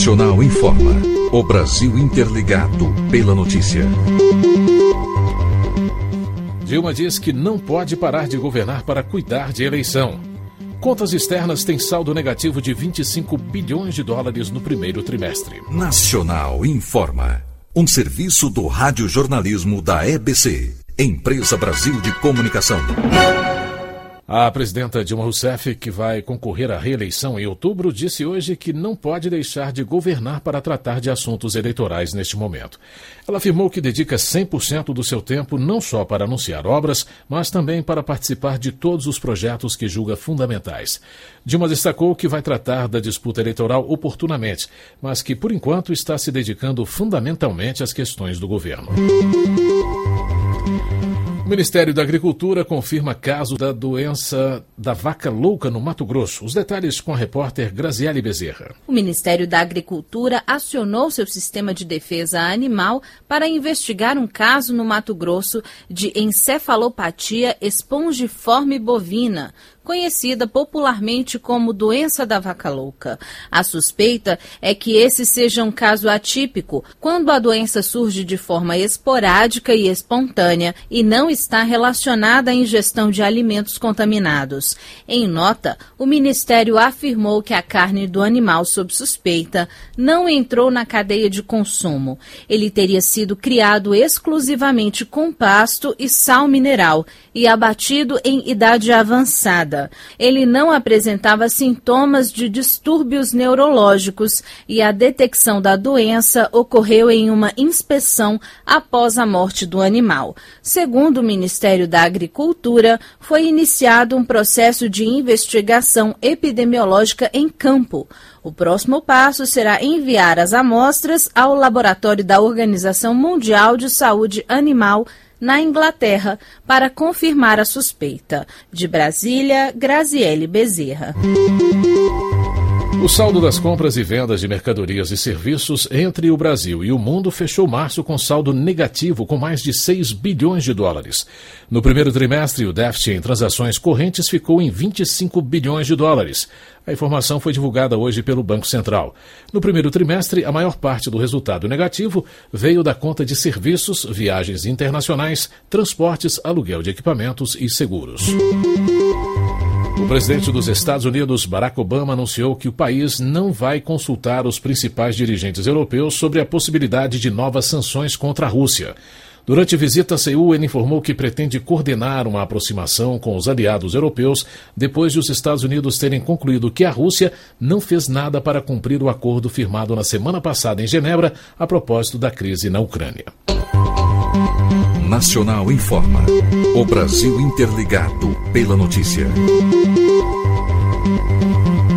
Nacional informa. O Brasil interligado pela notícia. Dilma diz que não pode parar de governar para cuidar de eleição. Contas externas têm saldo negativo de 25 bilhões de dólares no primeiro trimestre. Nacional informa. Um serviço do radiojornalismo da EBC, Empresa Brasil de Comunicação. A presidenta Dilma Rousseff, que vai concorrer à reeleição em outubro, disse hoje que não pode deixar de governar para tratar de assuntos eleitorais neste momento. Ela afirmou que dedica 100% do seu tempo não só para anunciar obras, mas também para participar de todos os projetos que julga fundamentais. Dilma destacou que vai tratar da disputa eleitoral oportunamente, mas que, por enquanto, está se dedicando fundamentalmente às questões do governo. O Ministério da Agricultura confirma caso da doença da vaca louca no Mato Grosso. Os detalhes com a repórter Graziele Bezerra. O Ministério da Agricultura acionou seu sistema de defesa animal para investigar um caso no Mato Grosso de encefalopatia espongiforme bovina, conhecida popularmente como doença da vaca louca. A suspeita é que esse seja um caso atípico, quando a doença surge de forma esporádica e espontânea e não está relacionada à ingestão de alimentos contaminados. Em nota, o Ministério afirmou que a carne do animal sob suspeita não entrou na cadeia de consumo. Ele teria sido criado exclusivamente com pasto e sal mineral e abatido em idade avançada. Ele não apresentava sintomas de distúrbios neurológicos e a detecção da doença ocorreu em uma inspeção após a morte do animal. Segundo o Ministério da Agricultura, foi iniciado um processo de investigação epidemiológica em campo. O próximo passo será enviar as amostras ao laboratório da Organização Mundial de Saúde Animal, na Inglaterra, para confirmar a suspeita. De Brasília, Graziele Bezerra. O saldo das compras e vendas de mercadorias e serviços entre o Brasil e o mundo fechou março com saldo negativo, com mais de 6 bilhões de dólares. No primeiro trimestre, o déficit em transações correntes ficou em 25 bilhões de dólares. A informação foi divulgada hoje pelo Banco Central. No primeiro trimestre, a maior parte do resultado negativo veio da conta de serviços, viagens internacionais, transportes, aluguel de equipamentos e seguros. O presidente dos Estados Unidos, Barack Obama, anunciou que o país não vai consultar os principais dirigentes europeus sobre a possibilidade de novas sanções contra a Rússia. Durante visita a Seul, ele informou que pretende coordenar uma aproximação com os aliados europeus depois de os Estados Unidos terem concluído que a Rússia não fez nada para cumprir o acordo firmado na semana passada em Genebra a propósito da crise na Ucrânia. Nacional informa. O Brasil interligado pela notícia.